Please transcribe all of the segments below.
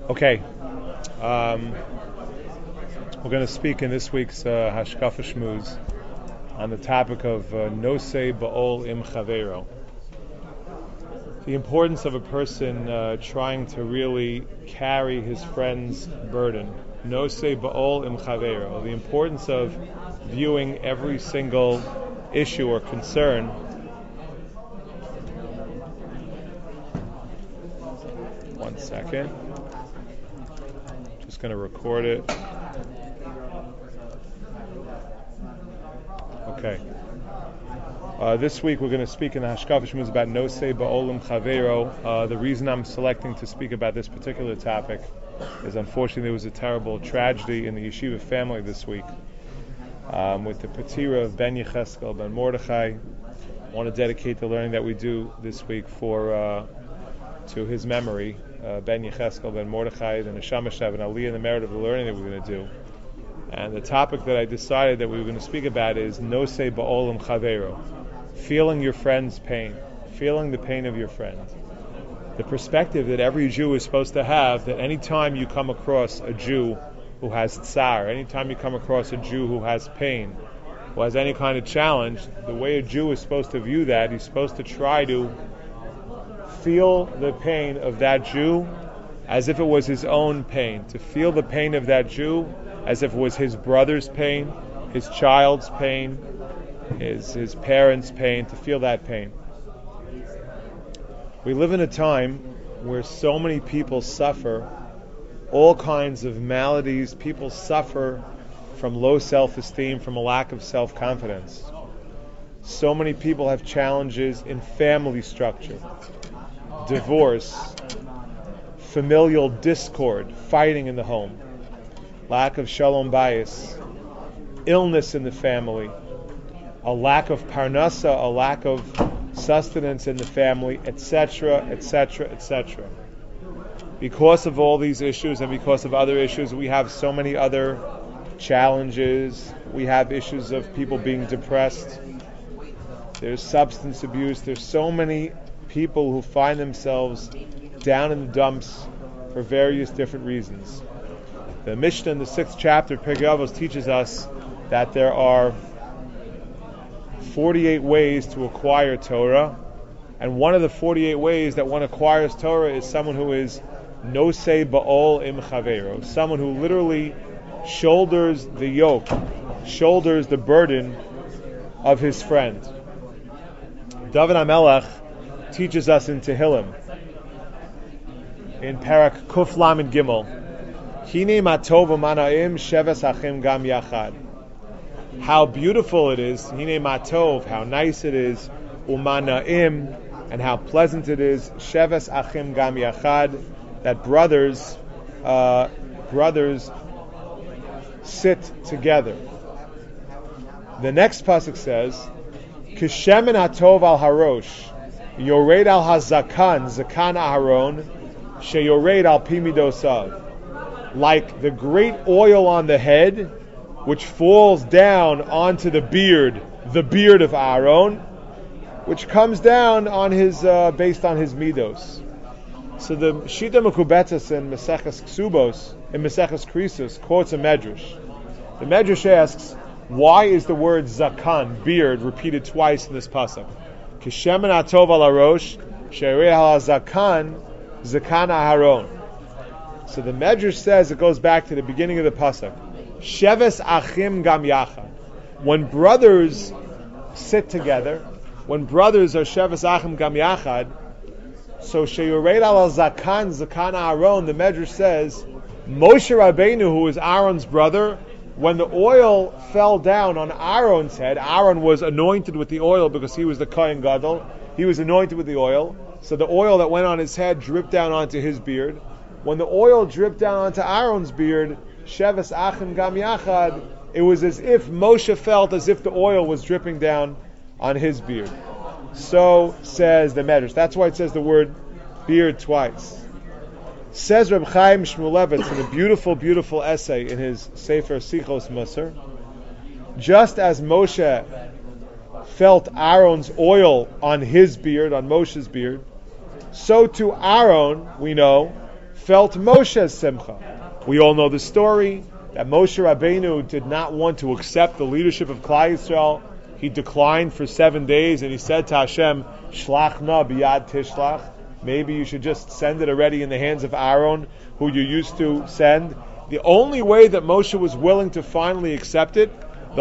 Okay, we're going to speak in this week's Hashkafa Shmuz on the topic of Nosei Ba'ol Im Chavero. The importance of a person trying to really carry his friend's burden. Nosei Ba'ol Im Chavero. The importance of viewing every single issue or concern One second. Just going to record it. Okay. This week we're going to speak in the Hashkafa Shmuz about Nosei Ba'olim Chavero. The reason I'm selecting to speak about this particular topic is unfortunately there was a terrible tragedy in the yeshiva family this week with the Patira of Ben Yecheskel Ben Mordechai. I want to dedicate the learning that we do this week to his memory, Ben Yecheskel Ben Mordechai, the Neshama Shev and Aliyah, and the merit of the learning that we're going to do. And the topic that I decided that we were going to speak about is Nosei Ba'olim Chavero, feeling your friend's pain, feeling the pain of your friend. The perspective that every Jew is supposed to have, that any time you come across a Jew who has tsar, anytime you come across a Jew who has pain, who has any kind of challenge, the way a Jew is supposed to view that, he's supposed to try to feel the pain of that Jew as if it was his own pain, to feel the pain of that Jew as if it was his brother's pain, his child's pain, his parents' pain, to feel that pain. We live in a time where so many people suffer all kinds of maladies. People suffer from low self-esteem, from a lack of self-confidence. So many people have challenges in family structure, divorce, familial discord, fighting in the home, lack of shalom bayis, illness in the family, a lack of parnasa, a lack of sustenance in the family, etc., etc., etc. Because of all these issues and because of other issues, we have so many other challenges. We have issues of people being depressed. There's substance abuse. There's so many people who find themselves down in the dumps for various different reasons. The Mishnah in the 6th chapter, Pirkei Avos, teaches us that there are 48 ways to acquire Torah, and one of the 48 ways that one acquires Torah is someone who is Nosei Ba'ol Im Chavero, someone who literally shoulders the yoke, shoulders the burden of his friend. David HaMelech teaches us in Tehillim, in Parak Kuf Lamed Gimel, Hine matov u'manaim sheves achim gam yachad. How beautiful it is, Hine matov, how nice it is, u'manaim, and how pleasant it is, sheves achim gam yachad, that brothers sit together. The next pasuk says, Kishemen hatov al harosh, yored al hazakan, zakan aharon, sheyored al pimidosav. Like the great oil on the head, which falls down onto the beard of Aaron, which comes down on his based on his midos. So the Shita Mekubetzes in Maseches Ksubos, in Maseches Krisos, quotes a medrash. The medrash asks, why is the word zakan, beard, repeated twice in this pasuk? Kishemen atov al harosh, she'erei al zakan, zakan aharon. So the medrash says, it goes back to the beginning of the pasuk. Sheves achim gam yachad. When brothers sit together, when brothers are sheves achim gam yachad, so sheyored al zakan, zakan Aaron, the medrash says, Moshe Rabbeinu, who was Aaron's brother, when the oil fell down on Aaron's head, Aaron was anointed with the oil because he was the Kohen Gadol. He was anointed with the oil. So the oil that went on his head dripped down onto his beard. When the oil dripped down onto Aaron's beard, Sheves Achim Gam Yachad, it was as if Moshe felt as if the oil was dripping down on his beard. So says the Medrash. That's why it says the word beard twice. Says Reb Chaim Shmulevitz in a beautiful, beautiful essay in his Sefer Sichos Musar, just as Moshe felt Aaron's oil on his beard, on Moshe's beard, so to Aaron, we know, felt Moshe's simcha. We all know the story that Moshe Rabbeinu did not want to accept the leadership of Klal Yisrael. He declined for 7 days, and he said to Hashem, Shlach na biyad tishlach. Maybe you should just send it already in the hands of Aaron, who you used to send. The only way that Moshe was willing to finally accept it,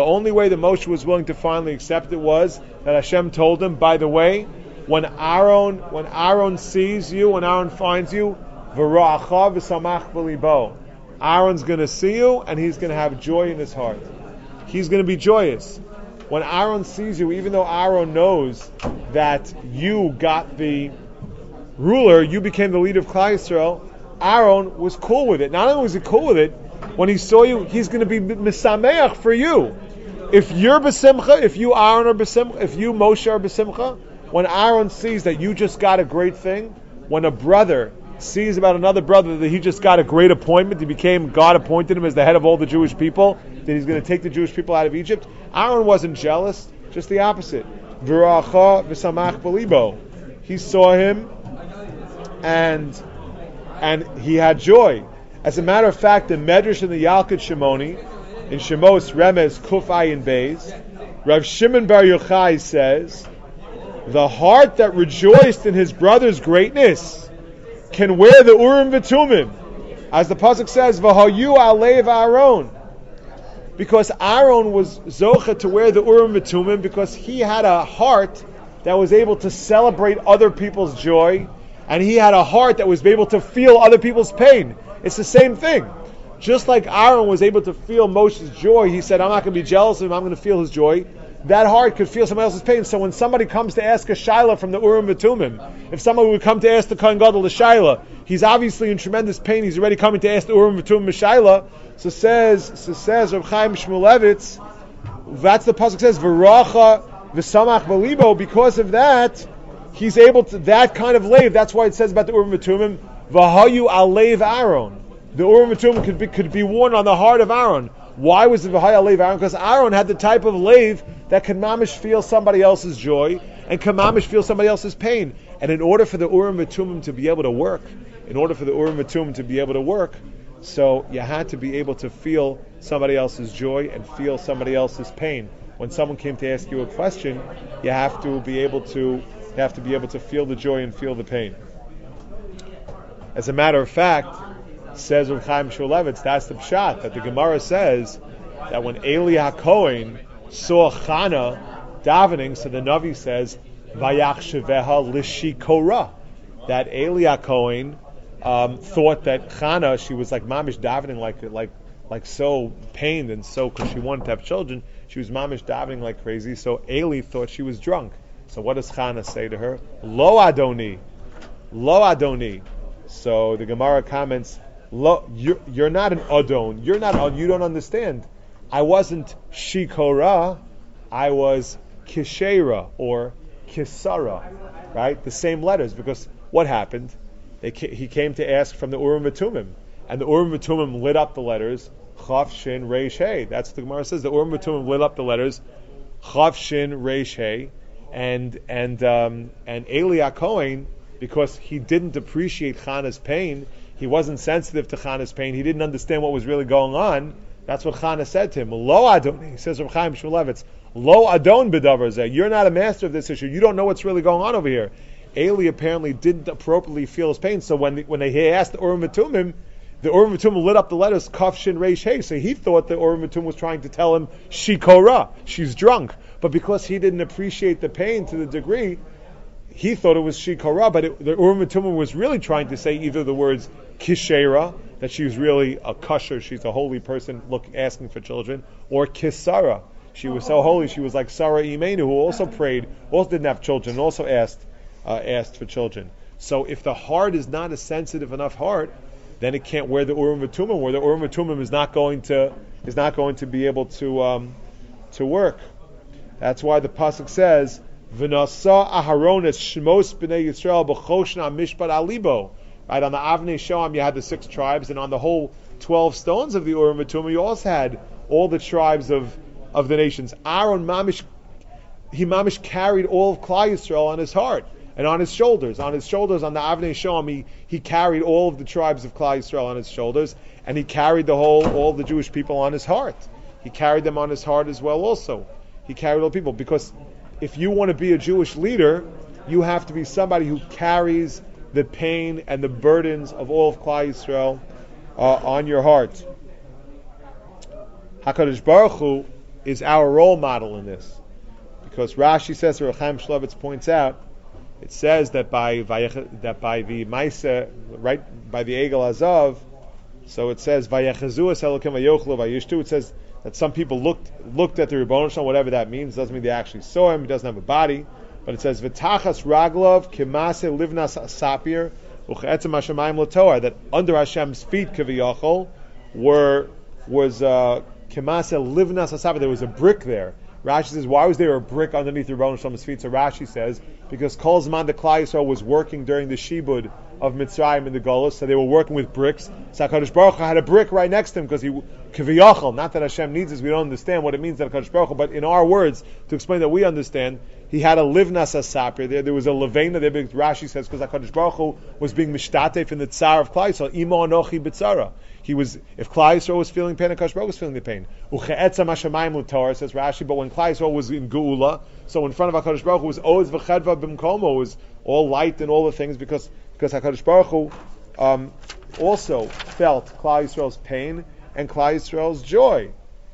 was that Hashem told him, by the way, when Aaron sees you, when Aaron finds you, v'ra'acha v'samach b'libo. Aaron's going to see you, and he's going to have joy in his heart. He's going to be joyous. When Aaron sees you, even though Aaron knows that you got the ruler, you became the leader of Klal Yisrael, Aaron was cool with it. Not only was he cool with it, when he saw you, he's going to be misameach for you. If you're besimcha, if you Aaron are besimcha, if you Moshe are besimcha, when Aaron sees that you just got a great thing, when a brother sees about another brother that he just got a great appointment, God appointed him as the head of all the Jewish people, that he's going to take the Jewish people out of Egypt, Aaron wasn't jealous, just the opposite. V'ra'acha v'samach b'libo. He saw him, and he had joy. As a matter of fact, the Medrash in the Yalkut Shimoni, in Shemos Remez Kuf Ayin Beis, Rav Shimon Bar Yochai says, the heart that rejoiced in his brother's greatness can wear the Urim V'Tumim. As the pasuk says, V'hayu alev Aaron. Because Aaron was zocha to wear the Urim V'Tumim because he had a heart that was able to celebrate other people's joy, and he had a heart that was able to feel other people's pain. It's the same thing. Just like Aaron was able to feel Moshe's joy, he said, I'm not going to be jealous of him, I'm going to feel his joy. That heart could feel somebody else's pain. So when somebody comes to ask a Shaila from the Urim V'Tumim, if somebody would come to ask the Kohen Gadol the Shaila, he's obviously in tremendous pain, he's already coming to ask the Urim V'Tumim Shaila. So says Reb Chaim Shmulevitz, that's the pasuk says, V'racha v'samach b'libo. Because of that, he's able to, that kind of lave, that's why it says about the Urim V'Tumim, V'hayu alev Aaron. The Urim V'Tumim could be worn on the heart of Aaron. Why was it V'hayu alev Aaron? Because Aaron had the type of lave that can mamish feel somebody else's joy and can mamish feel somebody else's pain. And in order for the Urim V'Tumim to be able to work, so you had to be able to feel somebody else's joy and feel somebody else's pain. When someone came to ask you a question, you have to be able to feel the joy and feel the pain. As a matter of fact, says Reb Chaim Shmulevitz, that's the pshat, that the Gemara says that when Eli HaKohen saw Chana davening, so the Navi says, Vayachsheveha lishikora, that Eli HaKohen thought that Chana, she was like mamish davening like so pained and so, because she wanted to have children, she was mamish davening like crazy, so Eli thought she was drunk. So what does Chana say to her? Lo Adoni. So the Gemara comments, you're not an Adon, you don't understand. I wasn't Shikora, I was Kishera or Kisara, right? The same letters, because what happened? He came to ask from the Urim V'Tumim, and the Urim V'Tumim lit up the letters Chav Shin Reish Hey. That's what the Gemara says. The Urim V'Tumim lit up the letters Chav Shin Reish Hey, and Eli HaKohen, because he didn't appreciate Chana's pain, he wasn't sensitive to Chana's pain, he didn't understand what was really going on. That's what Chana said to him. Lo Adon, he says from Chaim Shmulevitz, Lo Adon b'davar zeh. You're not a master of this issue. You don't know what's really going on over here. Eli apparently didn't appropriately feel his pain. So when they asked the Urim V'Tumim, the Urim V'Tumim lit up the letters Kaf Shin Reish Hey. So he thought the Urim V'Tumim was trying to tell him Shikora, she's drunk. But because he didn't appreciate the pain to the degree, he thought it was Shikora. But the Urim V'Tumim was really trying to say either the words Kishera, that she was really a kosher, she's a holy person asking for children, or Kisara, she was so holy, she was like Sarah Imenu, who also prayed, also didn't have children, also asked for children. So if the heart is not a sensitive enough heart, then it can't wear the Urim V'Tumim, where the Urim V'Tumim is not going to be able to work. That's why the pasuk says, V'nasa Aharon es Shmos b'nei Yisrael b'choshna mishpat alibo. Right, on the Avnei Shoam you had the 6 tribes, and on the whole 12 stones of the Urim V'Tumim you also had all the tribes of the nations. Aaron mamish carried all of Klal Yisrael on his heart. And on his shoulders, on the Avnei Shoam, he carried all of the tribes of Klal Yisrael on his shoulders, and he carried all the Jewish people on his heart. He carried them on his heart as well also. He carried all the people, because if you want to be a Jewish leader, you have to be somebody who carries the pain and the burdens of all of Klal Yisrael on your heart. HaKadosh Baruch Hu is our role model in this, because Rashi says, or Chaim Shlovitz points out, it says that by the Maisa, right by the Egel Azav, so it says Vayechazu es Elokim Vayochlu Vayishtu. It says that some people looked at the Rebbeinu Shalom, whatever that means. Doesn't mean they actually saw him. He doesn't have a body, but it says V'tachas Raglov Kimase Livnas Sapir Uchetzem Hashemayim Latoar, that under Hashem's feet Kiviyachol was Kimase Livnas Sapir. There was a brick there. Rashi says, why was there a brick underneath the Rebbeinu Shalom's feet? So Rashi says, because Kol Zman the Klal Yisrael was working during the Shibud of Mitzrayim in the Golus, so they were working with bricks. So HaKadosh Baruch Hu had a brick right next to him, because he, Kiviyachol, not that Hashem needs us, we don't understand what it means that HaKadosh Baruch Hu, but in our words, to explain that we understand, he had a livnas asapir there was a levena there, because Rashi says, because HaKadosh Baruch Hu was being mishtatef in the tsar of Klal Yisrael, imo anochi b'tzara. If Klal Yisrael was feeling pain, HaKadosh Baruch Hu was feeling the pain. Uche'etzam hashamayim l'torah, says Rashi, but when Klal Yisrael was in Geula, so in front of HaKadosh Baruch Hu was oz v'chedva b'mkomo, was all light and all the things, because HaKadosh Baruch Hu also felt Klal Yisrael's pain and Klal Yisrael's joy.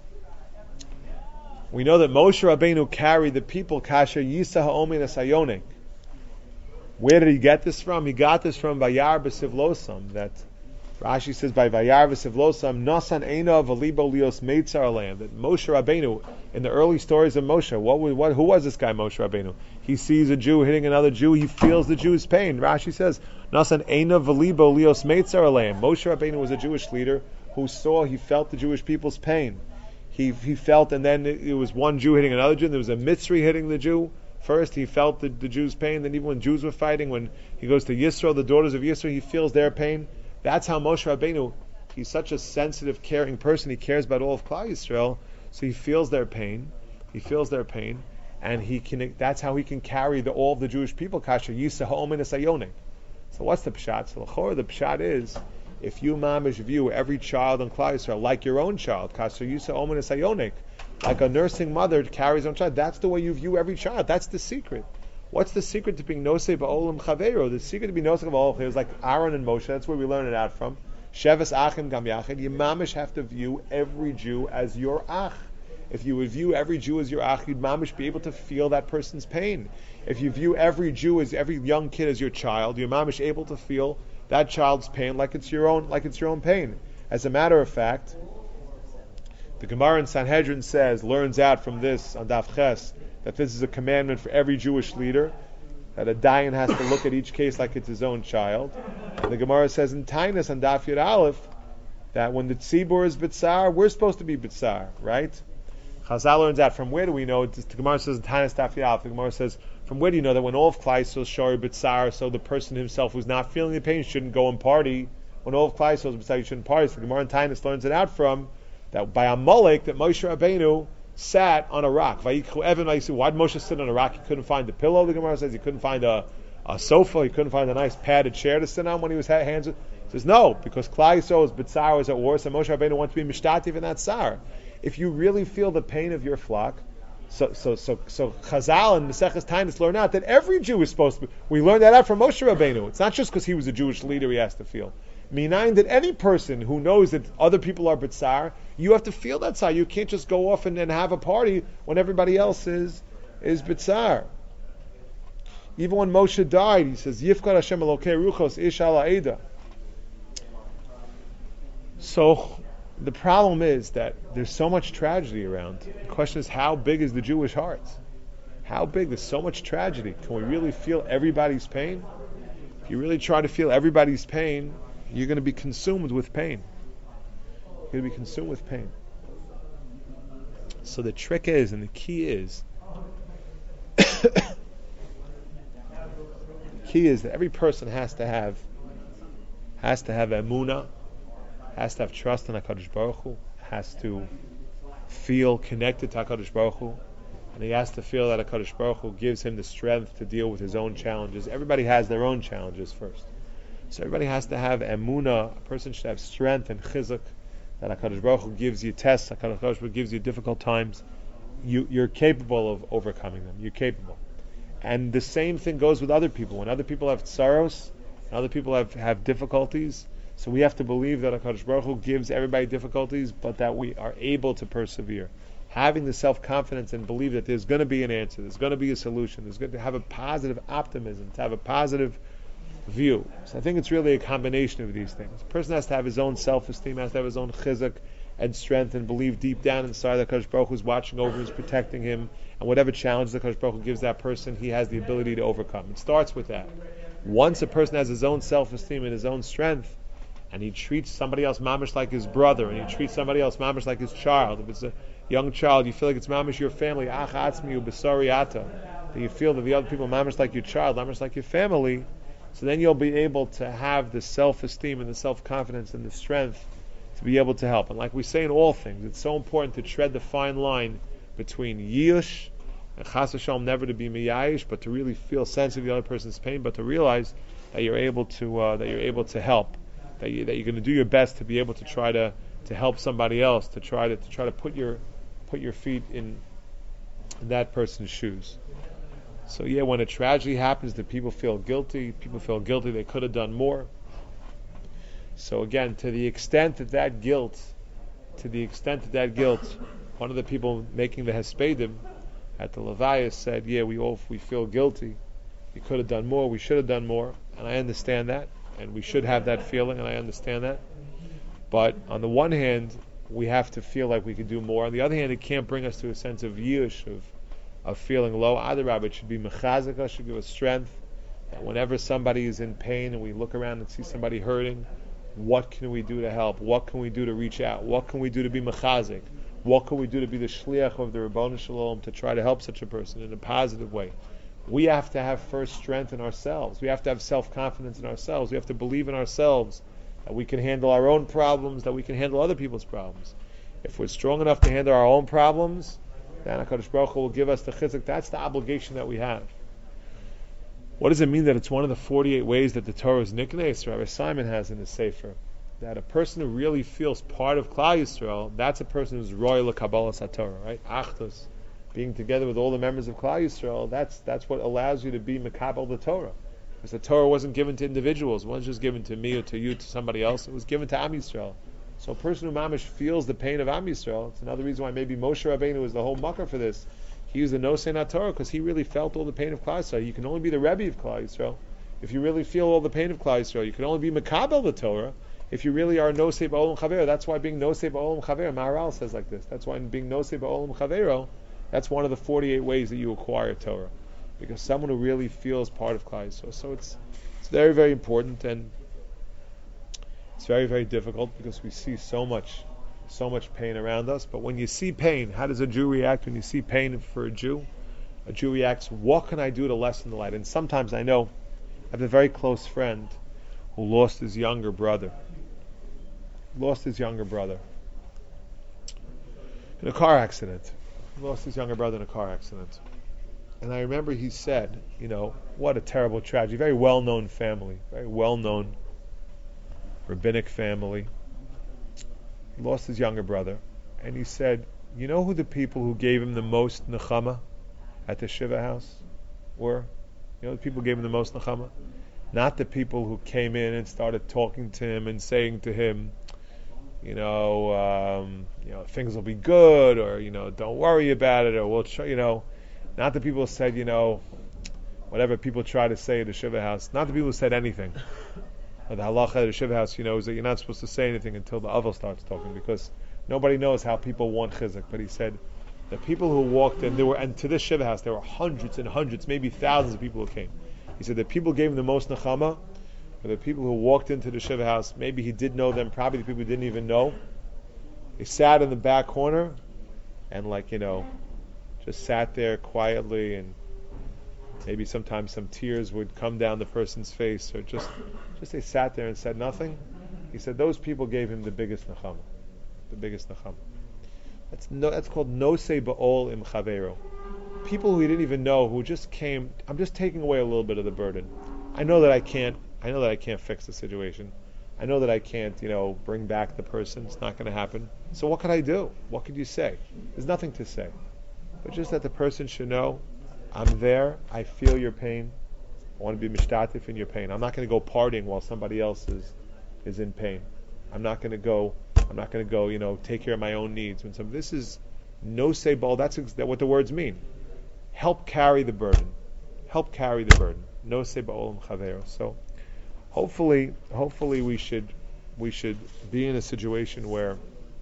We know that Moshe Rabbeinu carried the people kasher yisa ha'omin asayonik. Where did he get this from? He got this from Vayar b'sivlosam, that Rashi says by Vayar b'sivlosam nasan eina v'libo lios meitzar aleim, that Moshe Rabbeinu, in the early stories of Moshe, who was this guy Moshe Rabbeinu? He sees a Jew hitting another Jew, he feels the Jew's pain. Rashi says nasan eina v'libo lios meitzar aleim. Moshe Rabbeinu was a Jewish leader who he felt the Jewish people's pain. He felt, and then it was one Jew hitting another Jew, and there was a Mitzri hitting the Jew. First, he felt the Jew's pain, then even when Jews were fighting, when he goes to Yisro, the daughters of Yisro, he feels their pain. That's how Moshe Rabbeinu, he's such a sensitive, caring person, he cares about all of Klal Yisrael, so he feels their pain, and that's how he can carry all of the Jewish people, kasher yisa ha'omin asayonik. So what's the pshat? So the pshat is, if you mamish view every child on Klal Yisrael like your own child, kasher yisa ha'omin asayonik, like a nursing mother carries her own child, that's the way you view every child. That's the secret. What's the secret to being nosei ba'olam chavero? The secret to being nosei ba'olam chavero is like Aaron and Moshe. That's where we learn it out from. Sheves achim gam yachid. You mamish have to view every Jew as your ach. If you would view every Jew as your ach, you'd mamish be able to feel that person's pain. If you view every young kid as your child, you're mamish able to feel that child's pain like it's your own pain. As a matter of fact, the Gemara in Sanhedrin learns out from this on Daf Ches, that this is a commandment for every Jewish leader, that a dayan has to look at each case like it's his own child. And the Gemara says in Tainus on Daf Yud Aleph, that when the tzibur is bitzar, we're supposed to be bitzar, right? Chazal learns out, from where do we know? The Gemara says in Tainus Daf Yud Aleph, the Gemara says, from where do you know that when all of Klal Yisrael is shori bitzar, so the person himself who's not feeling the pain shouldn't go and party? When all of Klal Yisrael is bitzar, you shouldn't party. So the Gemara in Tainus learns it out from that by Amalek, that Moshe Rabbeinu sat on a rock. Vayikchu Evan, why did Moshe sit on a rock? He couldn't find a pillow, the Gemara says. He couldn't find a sofa. He couldn't find a nice padded chair to sit on when he was hands. He says, no, because Klal Yisrael's bitzar was at war, so Moshe Rabbeinu wants to be mishtativ in that tsar. If you really feel the pain of your flock, so Chazal and Maseches Tainus learn out that every Jew is supposed to be. We learned that out from Moshe Rabbeinu. It's not just because he was a Jewish leader he has to feel. Meaning that any person who knows that other people are bitzar, you have to feel that side. You can't just go off and have a party when everybody else is bitzar. Even when Moshe died, he says, Yifkar Hashem Elokei Ruchos Ish Ala Eda. So the problem is that there's so much tragedy around. The question is, how big is the Jewish heart? How big? There's so much tragedy. Can we really feel everybody's pain? If you really try to feel everybody's pain, you're going to be consumed with pain. You're going to be consumed with pain. So the trick is, and the key is, that every person has to have emunah, has to have trust in HaKadosh Baruch Hu, has to feel connected to HaKadosh Baruch Hu, and he has to feel that HaKadosh Baruch Hu gives him the strength to deal with his own challenges. Everybody has their own challenges first. So everybody has to have emunah. A person should have strength and chizuk, that HaKadosh Baruch Hu gives you tests, HaKadosh Baruch Hu gives you difficult times. You're capable of overcoming them. You're capable. And the same thing goes with other people. When other people have sorrows, and other people have difficulties, so we have to believe that HaKadosh Baruch Hu gives everybody difficulties, but that we are able to persevere. Having the self-confidence and believe that there's going to be an answer, there's going to be a solution, there's going to have a positive optimism, to have a positive view. So I think it's really a combination of these things. A person has to have his own self-esteem, has to have his own chizuk and strength, and believe deep down inside that HaKadosh Baruch Hu is watching over him, is protecting him, and whatever challenge the HaKadosh Baruch Hu gives that person, he has the ability to overcome. It starts with that. Once a person has his own self-esteem and his own strength, and he treats somebody else mamish like his brother, and he treats somebody else mamish like his child. If it's a young child, you feel like it's mamish your family, ach atzmi ubesari ata, that you feel that the other people mamish like your child, mamish like your family, so then you'll be able to have the self-esteem and the self-confidence and the strength to be able to help. And like we say in all things, it's so important to tread the fine line between yish and chas v'shalom, never to be miyayish, but to really feel sensitive to the other person's pain, but to realize that you're able to help, that you're going to do your best to be able to try to help somebody else, to try to put your feet in that person's shoes. So yeah, when a tragedy happens, the people feel guilty. People feel guilty. They could have done more. So again, to the extent that guilt, one of the people making the Hespedim at the Levayas said, yeah, we feel guilty. We could have done more. We should have done more. And I understand that. And we should have that feeling, and I understand that. But on the one hand, we have to feel like we could do more. On the other hand, it can't bring us to a sense of yish, of feeling low. Adarab, it should be mechazaka, should give us strength. That whenever somebody is in pain and we look around and see somebody hurting, what can we do to help? What can we do to reach out? What can we do to be mechazik? What can we do to be the shliach of the Ribono Shel Olam, to try to help such a person in a positive way? We have to have first strength in ourselves. We have to have self-confidence in ourselves. We have to believe in ourselves that we can handle our own problems, that we can handle other people's problems. If we're strong enough to handle our own problems, then HaKadosh Baruch Hu will give us the chizuk. That's the obligation that we have. What does it mean that it's one of the 48 ways that the Torah is niknes? Rabbi Simon has in his Sefer that a person who really feels part of Klal Yisrael, that's a person who's royal l'Kabbalas HaTorah, right? Achdus, being together with all the members of Klal Yisrael, that's what allows you to be Mekabel the Torah. Because the Torah wasn't given to individuals. It wasn't just given to me or to you, to somebody else. It was given to Am Yisrael. So a person who mamish feels the pain of Am Yisrael, it's another reason why maybe Moshe Rabbeinu was the whole mucker for this. He was the Nosei Torah because he really felt all the pain of Klal Yisrael. You can only be the Rebbe of Klal Yisrael if you really feel all the pain of Klal Yisrael. You can only be Mekabel the Torah if you really are Nosei Ba'olam Chaver. That's why being Nosei Ba'olam Chaver, Maharal says like this. That's why being Nosei Ba'olam Chavero, that's one of the 48 ways that you acquire Torah. Because someone who really feels part of Klal Yisrael. So it's very, very important, and it's very, very difficult because we see so much pain around us. But when you see pain, how does a Jew react when you see pain for a Jew? A Jew reacts, what can I do to lessen the light? And sometimes I know, I have a very close friend who lost his younger brother. In a car accident. Lost his younger brother in a car accident. And I remember he said, what a terrible tragedy. Very well-known family. Very well-known rabbinic family. He lost his younger brother. And he said, you know who the people who gave him the most nechama at the Shiva house were? You know the people who gave him the most nechama? Not the people who came in and started talking to him and saying to him, things will be good, or, don't worry about it, or we'll try, not the people who said, whatever people try to say at the Shiva house. Not the people who said anything. But the halacha at the Shiva house, is that you're not supposed to say anything until the Aval starts talking, because nobody knows how people want chizuk. But he said, the people who walked in, and to this Shiva house, there were hundreds and hundreds, maybe thousands of people who came. He said the people gave him the most nechama, but the people who walked into the Shiva house, maybe he did know them, probably the people he didn't even know. They sat in the back corner, and just sat there quietly, and maybe sometimes some tears would come down the person's face, or just they sat there and said nothing. He said those people gave him the biggest nechama. That's called nosei ba'ol im chavero. people who we didn't even know who just came. I'm just taking away a little bit of the burden. I know that I can't fix the situation. I know that I can't, bring back the person. It's not going to happen. So what could I do? What could you say? There's nothing to say. But just that the person should know, I'm there. I feel your pain. I want to be mishtatif in your pain. I'm not going to go partying while somebody else is in pain. I'm not going to go, take care of my own needs. This is no say ball. That's what the words mean. Help carry the burden. Help carry the burden. No say ba'olam chavero. So hopefully we should be in a situation where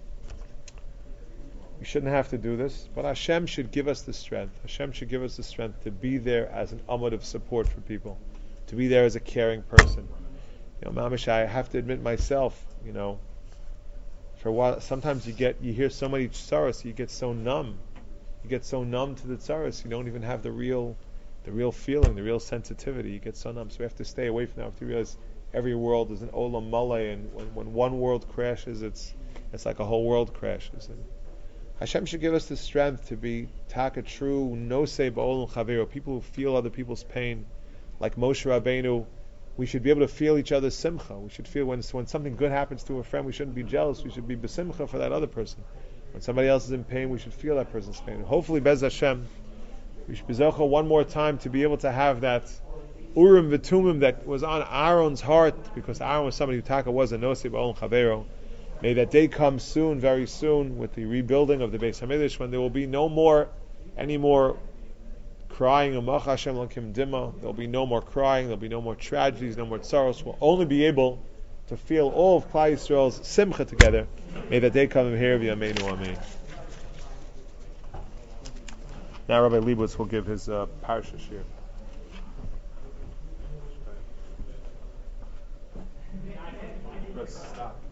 we shouldn't have to do this, but Hashem should give us the strength. Hashem should give us the strength to be there as an amud of support for people, to be there as a caring person. Mamish, I have to admit myself, for a while, sometimes you hear so many tsaros, you get so numb. You get so numb to the tsaros, you don't even have the real feeling, the real sensitivity. You get so numb. So we have to stay away from that. We have to realize every world is an olam malay, and when one world crashes, it's like a whole world crashes. And Hashem should give us the strength to be taka true, no say ba'olam chavero, people who feel other people's pain. Like Moshe Rabbeinu, we should be able to feel each other's simcha. We should feel when something good happens to a friend, we shouldn't be jealous. We should be besimcha for that other person. When somebody else is in pain, we should feel that person's pain. And hopefully, Bez Hashem, we should be zocha one more time to be able to have that Urim V'Tumim that was on Aaron's heart, because Aaron was somebody who taka was a nosei ba'olam chavero. May that day come soon, very soon, with the rebuilding of the Beis Hamikdash, when there will be any more crying. Amach Hashem lakim dima. There will be no more crying. There will be no more tragedies, no more tsaros. We'll only be able to feel all of Klal Yisrael's simcha together. May that day come here. V'yameinu amen. Now Rabbi Leibowitz will give his parsha shir. Let's stop.